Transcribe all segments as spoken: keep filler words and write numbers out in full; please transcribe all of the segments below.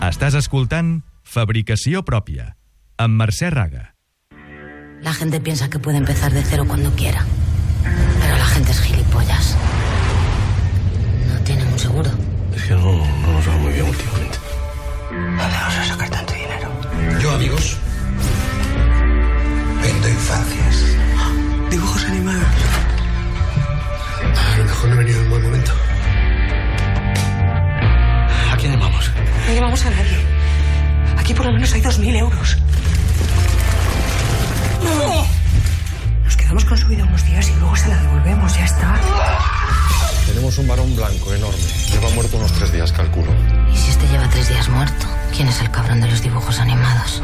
Estàs escoltant Fabricació Pròpia, amb Mercè Raga. La gente piensa que puede empezar de cero cuando quiera, pero la gente es gilipollas. No tienen un seguro. Es que no, no nos va muy bien últimamente. ¿Dónde vas a sacar tanto dinero? Yo, amigos, vendo infancias. Dibujos animados. A lo mejor no he venido en buen momento. ¿A quién llamamos? No llamamos a nadie. Aquí por lo menos hay dos mil euros. ¡No! Nos quedamos con su vida unos días y luego se la devolvemos, ya está. Tenemos un varón blanco enorme. Lleva muerto unos tres días, calculo. ¿Y si este lleva tres días muerto? ¿Quién es el cabrón de los dibujos animados?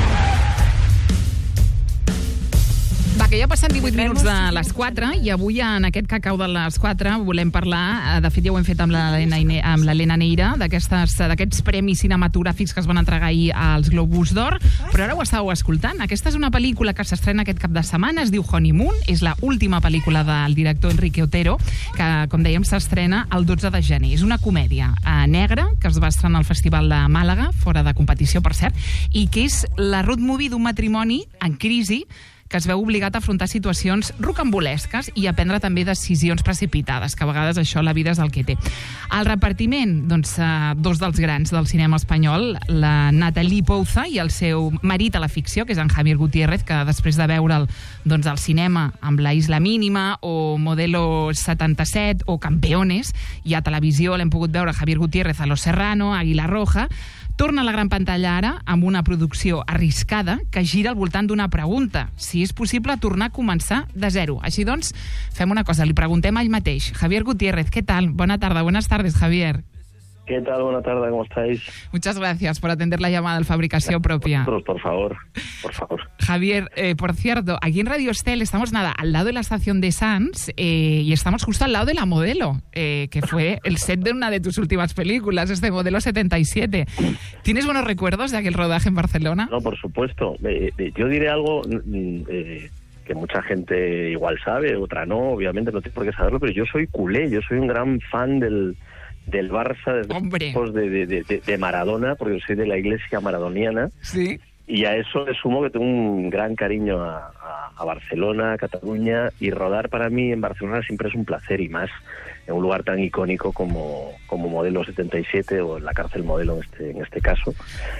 Va, que ja passen divuit minuts de les quatre i avui en aquest cacau de les quatre volem parlar, de fet ja ho hem fet amb l'Helena Neira, d'aquests premis cinematogràfics que es van entregar ahir als Globus d'Or, però ara ho estàveu escoltant. Aquesta és una pel·lícula que s'estrena aquest cap de setmana, es diu Honeymoon, és l'última pel·lícula del director Enrique Otero, que, com dèiem, s'estrena el dotze de gener. És una comèdia negra que es va estrenar al Festival de Màlaga, fora de competició, per cert, i que és la road movie d'un matrimoni en crisi que es veu obligat a afrontar situacions rocambolesques i a prendre també decisions precipitades, que a vegades això la vida és el que té. Al repartiment, doncs, dos dels grans del cinema espanyol, la Natalie Pouza i el seu marit a la ficció, que és en Javier Gutiérrez, que després de veure'l doncs, al cinema amb La Isla Mínima o Modelo setanta-set o Campeones, i a televisió l'hem pogut veure Javier Gutiérrez a Los Serrano, Águila Roja, torna a la gran pantalla ara amb una producció arriscada que gira al voltant d'una pregunta: si és possible tornar a començar de zero. Així doncs, fem una cosa, li preguntem a ell mateix. Javier Gutiérrez, ¿qué tal? Buena tarde, buenas tardes, Javier. ¿Qué tal? Buena tarde, ¿cómo estáis? Muchas gracias por atender la llamada al Fabricación Propia. Por, por favor, por favor. Javier, eh, por cierto, aquí en Radio Estel estamos, nada, al lado de la estación de Sants eh, y estamos justo al lado de La Modelo, eh, que fue el set de una de tus últimas películas, este Modelo setenta y siete. ¿Tienes buenos recuerdos de aquel rodaje en Barcelona? No, por supuesto. Eh, eh, yo diré algo eh, que mucha gente igual sabe, otra no, obviamente no tiene por qué saberlo, pero yo soy culé, yo soy un gran fan del... del Barça, desde de, de, de, de Maradona, porque soy de la iglesia maradoniana. Sí. Y a eso le sumo que tengo un gran cariño a, a, a Barcelona, a Cataluña, y rodar para mí en Barcelona siempre es un placer, y más en un lugar tan icónico como, como Modelo setenta y siete, o en la cárcel Modelo en este, en este caso,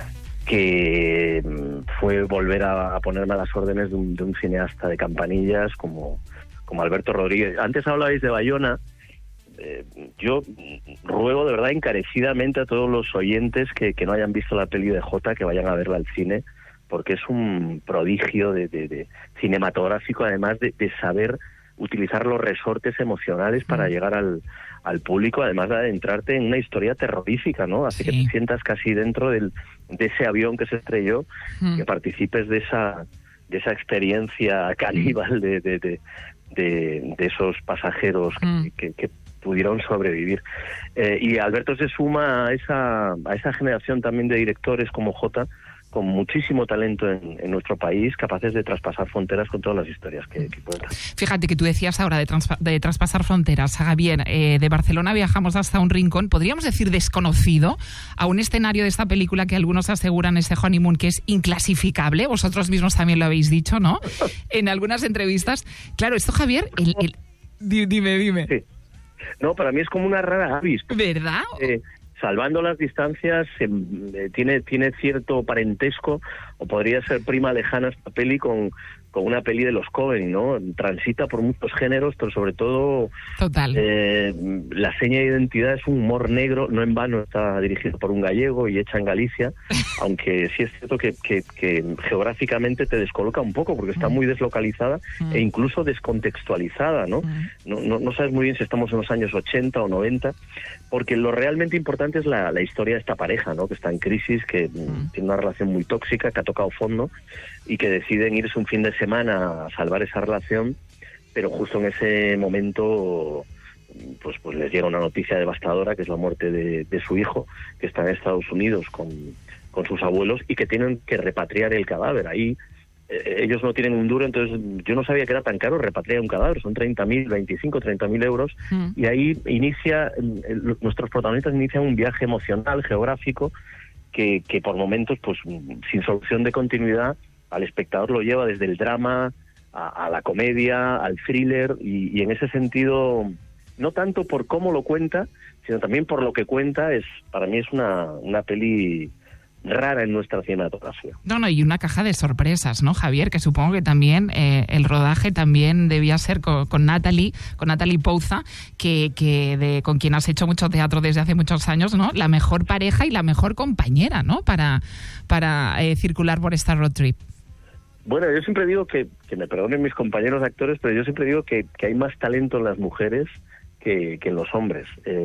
que fue volver a, a ponerme a las órdenes de un, de un cineasta de campanillas como, como Alberto Rodríguez. Antes hablabais de Bayona. Eh, yo ruego de verdad encarecidamente a todos los oyentes que, que no hayan visto la peli de Jota, que vayan a verla al cine, porque es un prodigio de, de, de cinematográfico, además de, de saber utilizar los resortes emocionales para mm. llegar al, al público, además de adentrarte en una historia terrorífica, ¿no? Hace sí. que te sientas casi dentro del, de ese avión que se estrelló, mm. que participes de esa, de esa experiencia caníbal de, de, de, de, de esos pasajeros mm. que, que, que pudieron sobrevivir. Eh, y Alberto se suma a esa, a esa generación también de directores como Jota, con muchísimo talento en, en nuestro país, capaces de traspasar fronteras con todas las historias que, que cuentan. Fíjate que tú decías ahora de, transpa- de traspasar fronteras, Javier. Eh, de Barcelona viajamos hasta un rincón, podríamos decir desconocido, a un escenario de esta película que algunos aseguran, ese Honeymoon, que es inclasificable. Vosotros mismos también lo habéis dicho, ¿no? En algunas entrevistas. Claro, esto, Javier, el, el... dime, dime. Sí. No, para mí es como una rara avis. ¿Verdad? Eh, salvando las distancias, eh, tiene tiene cierto parentesco, o podría ser prima lejana esta peli con, con una peli de los Coen, ¿no? Transita por muchos géneros, pero sobre todo... Total. Eh, la seña de identidad es un humor negro, no en vano está dirigido por un gallego y hecha en Galicia, aunque sí es cierto que, que, que geográficamente te descoloca un poco, porque está muy deslocalizada mm. e incluso descontextualizada, ¿no? Mm. No, no, no sabes muy bien si estamos en los años ochenta o noventa, porque lo realmente importante es la, la historia de esta pareja, ¿no? Que está en crisis, que mm. tiene una relación muy tóxica, que ha tocado fondo, y que deciden irse un fin de semana a salvar esa relación, pero justo en ese momento pues pues les llega una noticia devastadora, que es la muerte de, de su hijo, que está en Estados Unidos con, con sus abuelos, y que tienen que repatriar el cadáver. Ahí eh, ellos no tienen un duro, entonces yo no sabía que era tan caro repatriar un cadáver, son treinta mil, veinticinco, treinta mil euros, mm. y ahí inicia, eh, nuestros protagonistas inician un viaje emocional, geográfico, que, que por momentos, pues sin solución de continuidad, al espectador lo lleva desde el drama a, a la comedia, al thriller, y, y en ese sentido, no tanto por cómo lo cuenta, sino también por lo que cuenta, es para mí es una, una peli rara en nuestra cinematografía. No, no, y una caja de sorpresas, ¿no, Javier? Que supongo que también eh, el rodaje también debía ser con, con Natalie, con Natalie Pouza, que, que de, con quien has hecho mucho teatro desde hace muchos años, ¿no? La mejor pareja y la mejor compañera, ¿no? Para, para eh, circular por esta road trip. Bueno, yo siempre digo que, que me perdonen mis compañeros actores, pero yo siempre digo que, que hay más talento en las mujeres que, que en los hombres.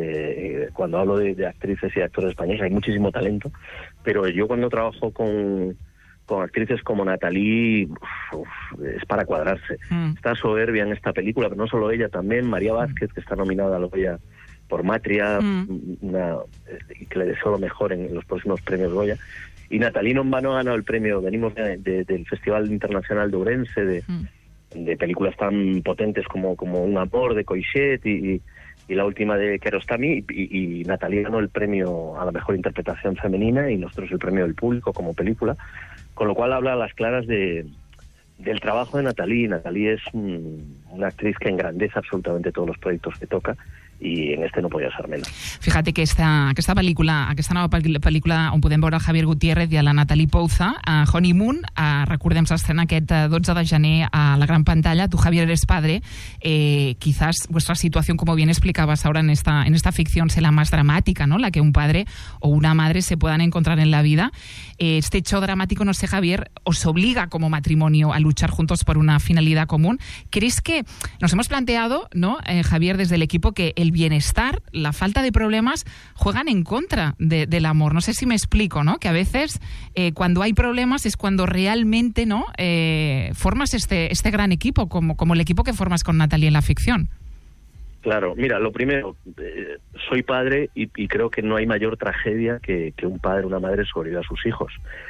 Eh, cuando hablo de, de actrices y actores españoles hay muchísimo talento, pero yo cuando trabajo con, con actrices como Natalie, uf, uf, es para cuadrarse. Mm. Está soberbia en esta película, pero no solo ella, también María Vázquez, que está nominada a la Goya por Matria, mm. una, que le deseo lo mejor en los próximos premios Goya. Y Natalie no en vano ha ganado el premio, venimos de, de, del Festival Internacional de Ourense, de... Mm. de películas tan potentes como, como Un amor de Coixet y, y la última de Kiarostami, y, y Natalie ganó el premio a la mejor interpretación femenina y nosotros el premio del público como película, con lo cual habla a las claras de, del trabajo de Natalie. Natalie es un, una actriz que engrandece absolutamente todos los proyectos que toca, i en este no podia ser menos. Fíjate que esta, aquesta pel·lícula, aquesta nova pel·lícula on podem veure el Javier Gutiérrez i a la Natalie Pouza, a Honeymoon, a, recordem, s'estrena aquest dotze de gener a la gran pantalla. Tu, Javier, eres padre. Eh, quizás vuestra situación, como bien explicabas ahora en esta, en esta ficción, sea la más dramática, ¿no? La que un padre o una madre se puedan encontrar en la vida. Eh, este hecho dramático, no sé, Javier, os obliga como matrimonio a luchar juntos por una finalidad común. ¿Crees que nos hemos planteado, ¿no, eh, Javier, desde el equipo, que el bienestar, la falta de problemas juegan en contra de, del amor? No sé si me explico, ¿no? Que a veces eh, cuando hay problemas es cuando realmente, ¿no? Eh, formas este, este gran equipo, como, como el equipo que formas con Natalie en la ficción. Claro, mira, lo primero, eh, soy padre y, y creo que no hay mayor tragedia que, que un padre o una madre sobreviva a sus hijos.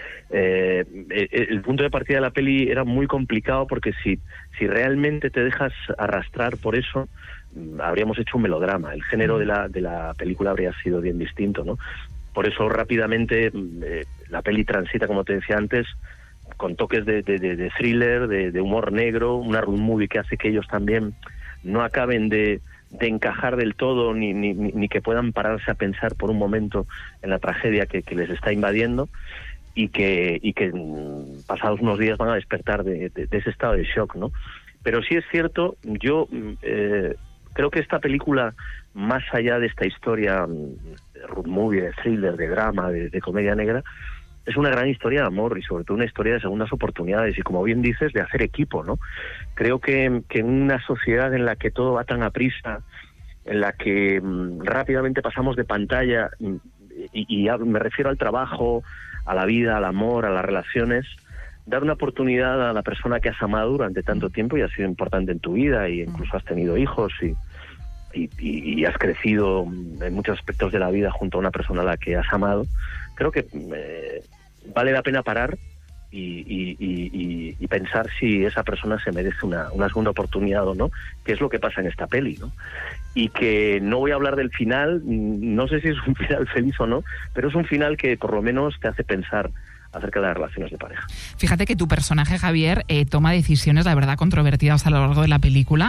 Eh, el punto de partida de la peli era muy complicado porque si, si realmente te dejas arrastrar por eso, habríamos hecho un melodrama. El género de la, de la película habría sido bien distinto, ¿no? Por eso rápidamente eh, la peli transita, como te decía antes, con toques de, de, de, de thriller, de, de humor negro, una road movie que hace que ellos también no acaben de, de encajar del todo, ni, ni, ni que puedan pararse a pensar por un momento en la tragedia que, que les está invadiendo, y que, y que pasados unos días van a despertar de, de, de ese estado de shock, ¿no? Pero sí es cierto, yo eh, creo que esta película, más allá de esta historia de road movie, de thriller, de drama, de, de comedia negra, es una gran historia de amor y sobre todo una historia de segundas oportunidades y, como bien dices, de hacer equipo, ¿no? Creo que, que en una sociedad en la que todo va tan a prisa, en la que mm, rápidamente pasamos de pantalla, y, y, y me refiero al trabajo, a la vida, al amor, a las relaciones, dar una oportunidad a la persona que has amado durante tanto tiempo y ha sido importante en tu vida, y incluso has tenido hijos y, y, y has crecido en muchos aspectos de la vida junto a una persona a la que has amado. Creo que eh, vale la pena parar y, y, y, y pensar si esa persona se merece una, una segunda oportunidad o no, que es lo que pasa en esta peli, ¿no? Y que no voy a hablar del final, no sé si es un final feliz o no, pero es un final que por lo menos te hace pensar acerca de las relaciones de pareja. Fíjate que tu personaje, Javier, eh, toma decisiones, la verdad, controvertidas a lo largo de la película.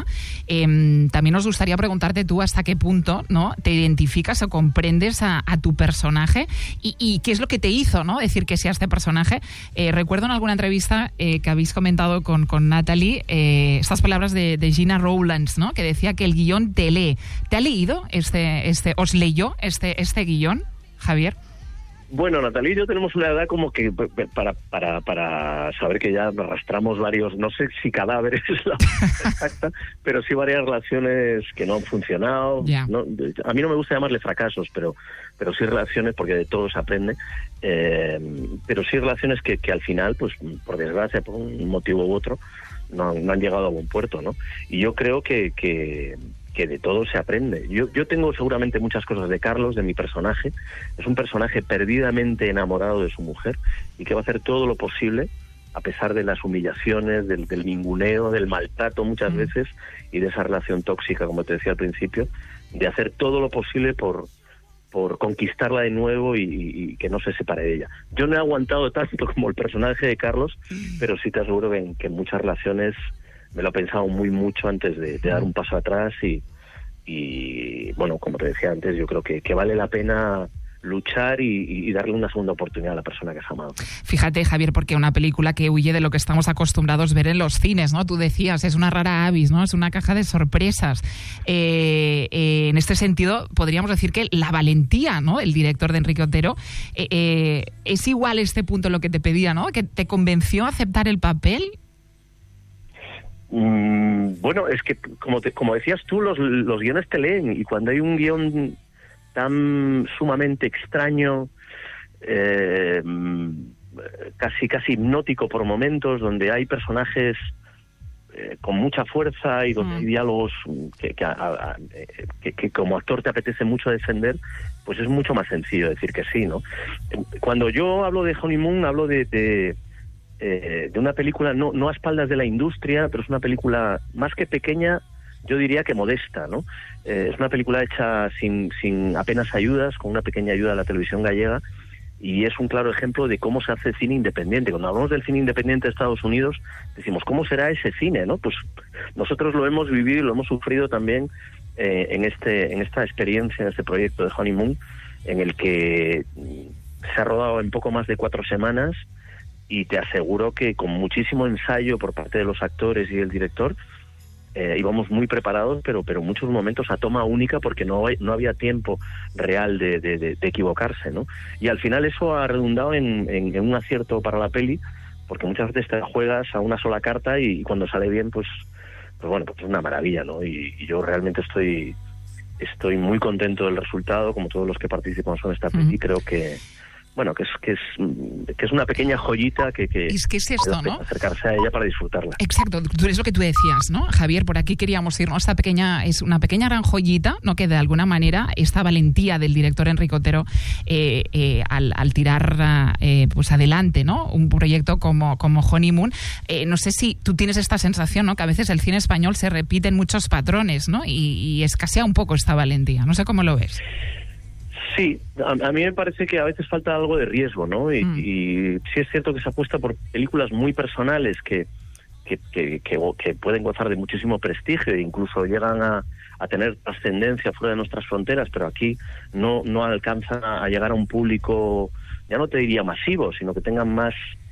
Eh, también nos gustaría preguntarte tú hasta qué punto, ¿no?, te identificas o comprendes a, a tu personaje y, y qué es lo que te hizo, ¿no?, decir que sí a este personaje. Eh, recuerdo en alguna entrevista eh, que habéis comentado con, con Natalie eh, estas palabras de, de Gina Rowlands, ¿no?, que decía que el guión te lee. ¿Te ha leído este, este, os leyó este, este guión, Javier? Bueno, Natalie y yo tenemos una edad como que para, para, para saber que ya arrastramos varios, no sé si cadáveres es la exacta, pero sí varias relaciones que no han funcionado. Yeah. No, a mí no me gusta llamarle fracasos, pero, pero sí relaciones, porque de todo se aprende, eh, pero sí relaciones que, que al final, pues por desgracia, por un motivo u otro, no, no han llegado a buen puerto, ¿no? Y yo creo que... que que de todo se aprende. Yo, yo tengo seguramente muchas cosas de Carlos, de mi personaje. Es un personaje perdidamente enamorado de su mujer y que va a hacer todo lo posible, a pesar de las humillaciones, del, del ninguneo, del maltrato muchas mm. veces, y de esa relación tóxica, como te decía al principio, de hacer todo lo posible por, por conquistarla de nuevo y, y que no se separe de ella. Yo no he aguantado tanto como el personaje de Carlos, pero sí te aseguro que en, que en muchas relaciones me lo he pensado muy mucho antes de, de dar un paso atrás y, y bueno, como te decía antes, yo creo que, que vale la pena luchar y, y darle una segunda oportunidad a la persona que has amado. Fíjate, Javier, porque una película que huye de lo que estamos acostumbrados a ver en los cines, ¿no? Tú decías, es una rara avis, ¿no? Es una caja de sorpresas. Eh, eh, en este sentido, podríamos decir que la valentía, ¿no? El director de Enrique Otero, eh, eh, es igual este punto lo que te pedía, ¿no? Que te convenció a aceptar el papel. Mm, bueno, es que como te, como decías tú, los, los guiones te leen, y cuando hay un guión tan sumamente extraño, eh, casi casi hipnótico por momentos, donde hay personajes eh, con mucha fuerza y donde mm. hay diálogos que, que, a, a, que, que como actor te apetece mucho defender, pues es mucho más sencillo decir que sí, ¿no? Cuando yo hablo de Honeymoon, hablo de, de, eh, de una película no, no a espaldas de la industria, pero es una película más que pequeña, yo diría que modesta, ¿no? Eh, es una película hecha sin, sin apenas ayudas, con una pequeña ayuda de la televisión gallega, y es un claro ejemplo de cómo se hace cine independiente. Cuando hablamos del cine independiente de Estados Unidos, decimos, ¿cómo será ese cine, no? Pues nosotros lo hemos vivido y lo hemos sufrido también eh, en este en esta experiencia, en este proyecto de Honeymoon, en el que se ha rodado en poco más de cuatro semanas, y te aseguro que con muchísimo ensayo por parte de los actores y el director, Eh, íbamos muy preparados, pero pero en muchos momentos a toma única, porque no hay, no había tiempo real de, de, de, de equivocarse, ¿no? Y al final eso ha redundado en, en, en un acierto para la peli, porque muchas veces te juegas a una sola carta y, y cuando sale bien, pues pues bueno, pues es una maravilla, ¿no? Y, y yo realmente estoy estoy muy contento del resultado, como todos los que participamos en esta peli. Mm. Creo que bueno, que es que es que es una pequeña joyita que, que es que es esto, ¿no? Acercarse a ella para disfrutarla. Exacto, es lo que tú decías, ¿no? Javier, por aquí queríamos irnos. Esta pequeña es una pequeña gran joyita, ¿no? Que de alguna manera esta valentía del director Enrique Otero eh, eh, al, al tirar eh, pues adelante, ¿no? Un proyecto como, como Honeymoon. Eh, no sé si tú tienes esta sensación, ¿no? Que a veces el cine español se repite en muchos patrones, ¿no? Y, y escasea un poco esta valentía. No sé cómo lo ves. Sí, a, a mí me parece que a veces falta algo de riesgo, ¿no? Y, mm. y sí es cierto que se apuesta por películas muy personales que que, que, que, que pueden gozar de muchísimo prestigio e incluso llegan a, a tener trascendencia fuera de nuestras fronteras, pero aquí no, no alcanzan a llegar a un público, ya no te diría masivo, sino que tengan más,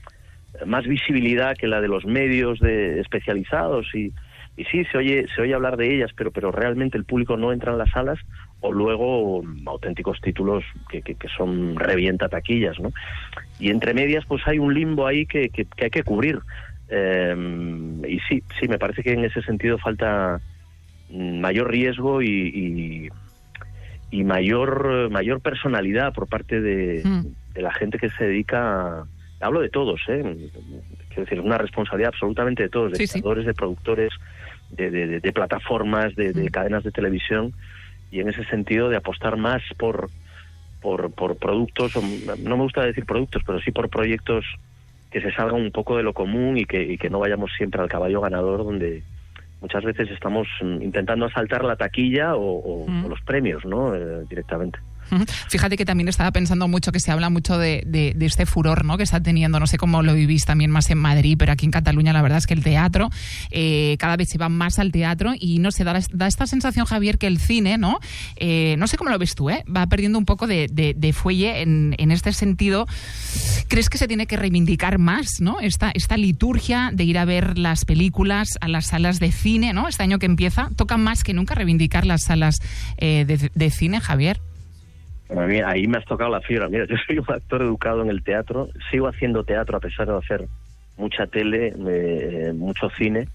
más visibilidad que la de los medios de, especializados y, y sí, se oye, se oye hablar de ellas, pero, pero realmente el público no entra en las salas, o luego auténticos títulos que, que, que son revienta taquillas, ¿no? Y entre medias pues hay un limbo ahí que, que, que hay que cubrir. Eh, y sí, sí, me parece que en ese sentido falta mayor riesgo y, y, y mayor mayor personalidad por parte de, mm. de la gente que se dedica a, hablo de todos, ¿eh? Quiero decir, es una responsabilidad absolutamente de todos, de sí, creadores, sí. de productores, de, de, de plataformas, de, de mm. cadenas de televisión, y en ese sentido de apostar más por, por, por productos, no me gusta decir productos, pero sí por proyectos que se salgan un poco de lo común y que, y que no vayamos siempre al caballo ganador, donde muchas veces estamos intentando asaltar la taquilla o, o, mm. o los premios, ¿no? Eh, directamente. Fíjate que también estaba pensando mucho que se habla mucho de, de, de este furor, ¿no? Que está teniendo, no sé cómo lo vivís también más en Madrid, pero aquí en Cataluña la verdad es que el teatro, eh, cada vez se va más al teatro y no sé, da, da esta sensación, Javier, que el cine, ¿no? Eh, no sé cómo lo ves tú, ¿eh? Va perdiendo un poco de, de, de fuelle en, en este sentido. ¿Crees que se tiene que reivindicar más, ¿no? Esta, esta liturgia de ir a ver las películas a las salas de cine, ¿no? Este año que empieza, toca más que nunca reivindicar las salas eh, de, de cine, Javier. A mí, ahí me has tocado la fibra. Mira, yo soy un actor educado en el teatro, sigo haciendo teatro a pesar de hacer mucha tele, eh, mucho cine,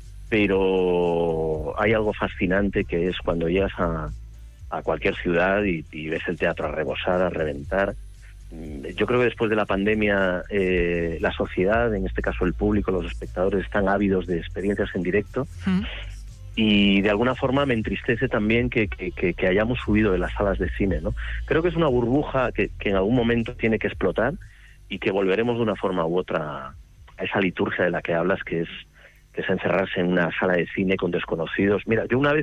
pero hay algo fascinante que es cuando llegas a, a cualquier ciudad y, y ves el teatro a rebosar, a reventar. Yo creo que después de la pandemia eh, la sociedad, en este caso el público, los espectadores, están ávidos de experiencias en directo. ¿Mm? Y de alguna forma me entristece también que, que, que, que hayamos subido de las salas de cine, ¿no? Creo que es una burbuja que, que en algún momento tiene que explotar y que volveremos de una forma u otra a esa liturgia de la que hablas, que es, que es encerrarse en una sala de cine con desconocidos. Mira, yo una vez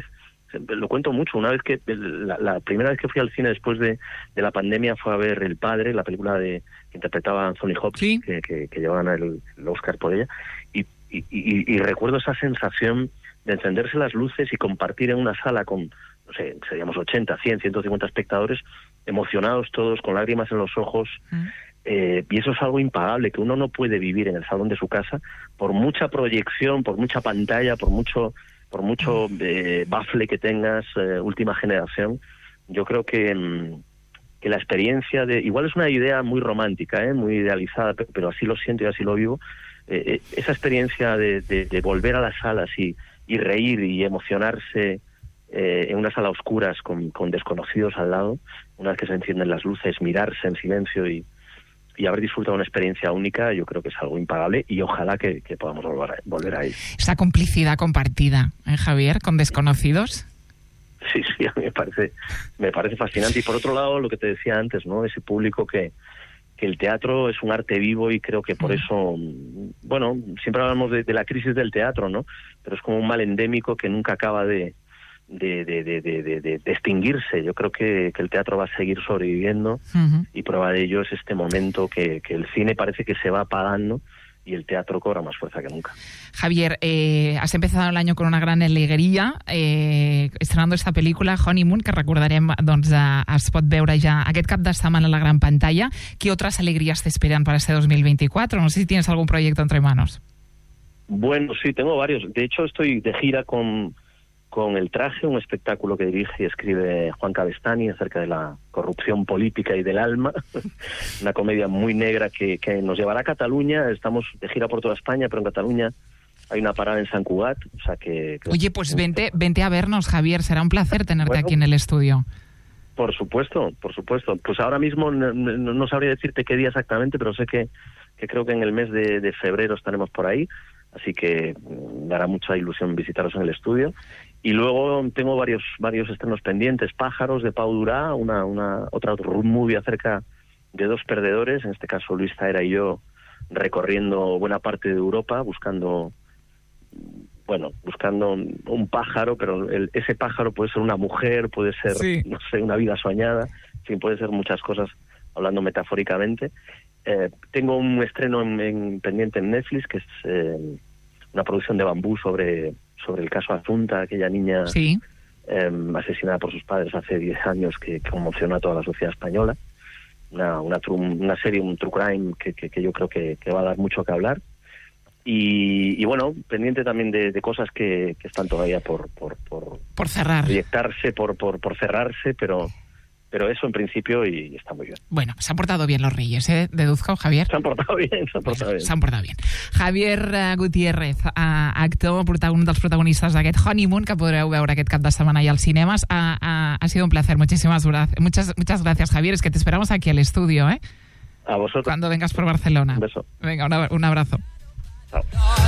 lo cuento mucho. Una vez que la, la primera vez que fui al cine después de, de la pandemia fue a ver El Padre, la película de que interpretaba Anthony Hopkins, sí. que, que, que llevaban el, el Oscar por ella, y, y, y, y recuerdo esa sensación de encenderse las luces y compartir en una sala con, no sé, seríamos ochenta, cien, ciento cincuenta espectadores, emocionados todos, con lágrimas en los ojos. Mm. Eh, y eso es algo impagable, que uno no puede vivir en el salón de su casa, por mucha proyección, por mucha pantalla, por mucho por mucho eh, bafle que tengas, eh, última generación. Yo creo que, mm, que la experiencia de... Igual es una idea muy romántica, ¿eh? Muy idealizada, pero, pero así lo siento y así lo vivo. Eh, eh, esa experiencia de, de, de volver a las salas y, y reír y emocionarse eh, en una sala a oscuras con, con desconocidos al lado, una vez que se encienden las luces, mirarse en silencio y y haber disfrutado una experiencia única, yo creo que es algo impagable y ojalá que, que podamos volver a, volver a ir. Esa complicidad compartida, ¿eh, Javier, con desconocidos? Sí, sí, a mí me parece, me parece fascinante. Y por otro lado, lo que te decía antes, ¿no? Ese público que, que el teatro es un arte vivo y creo que por eso, bueno, siempre hablamos de, de la crisis del teatro, ¿no? Pero es como un mal endémico que nunca acaba de De, de, de, de, de, de extinguirse. Yo creo que, que el teatro va a seguir sobreviviendo uh-huh. y prueba de ello es este momento que, que el cine parece que se va apagando y el teatro cobra más fuerza que nunca. Javier, eh, has empezado el año con una gran alegria eh, estrenando esta pel·lícula Honeymoon, que recordarem doncs, eh, es pot veure ja aquest cap de setmana a la gran pantalla. ¿Qué otras alegrías te esperan para este dos mil veinticuatro? No sé si tienes algún proyecto entre manos. Bueno, sí, tengo varios. De hecho, estoy de gira con con El Traje, un espectáculo que dirige y escribe Juan Cabestany acerca de la corrupción política y del alma, una comedia muy negra que, que nos llevará a Cataluña. Estamos de gira por toda España, pero en Cataluña hay una parada en Sant Cugat, o sea que... que Oye, pues vente, vente a vernos, Javier, será un placer tenerte bueno, aquí en el estudio. Por supuesto, por supuesto. Pues ahora mismo no, no, no sabría decirte qué día exactamente, pero sé que, que creo que en el mes de, de febrero estaremos por ahí, así que me hará mucha ilusión visitaros en el estudio. Y luego tengo varios varios estrenos pendientes. Pájaros, de Pau Durá, una, una otra road movie acerca de dos perdedores, en este caso Luis Taera y yo, recorriendo buena parte de Europa, buscando, bueno, buscando un pájaro, pero el, ese pájaro puede ser una mujer, puede ser, sí. no sé, una vida soñada, en fin, puede ser muchas cosas, hablando metafóricamente. Eh, tengo un estreno en, en, pendiente en Netflix, que es eh, una producción de Bambú sobre... sobre el caso Azunta, aquella niña sí. eh, asesinada por sus padres hace diez años que, que conmocionó a toda la sociedad española. Una, una, tru, una serie, un true crime que, que, que yo creo que, que va a dar mucho que hablar. Y, y bueno, pendiente también de, de cosas que, que están todavía por, por, por, por cerrar. Proyectarse, por, por, por cerrarse, pero... Pero eso en principio y está muy bien. Bueno, se han portado bien los Reyes, ¿eh? Deduzco, Javier. Se han portado bien, se han portado bien. Se han portado bien. Javier uh, Gutiérrez, uh, actor, un dels protagonistes d'aquest Honeymoon, que podreu veure aquest cap de setmana ja als cinemes. Uh, uh, ha sido un placer. Muchísimas gracias. Muchas, muchas gracias, Javier. Es que te esperamos aquí al estudio, ¿eh? A vosotros. Cuando vengas por Barcelona. Un beso. Venga, una, un abrazo. Chao.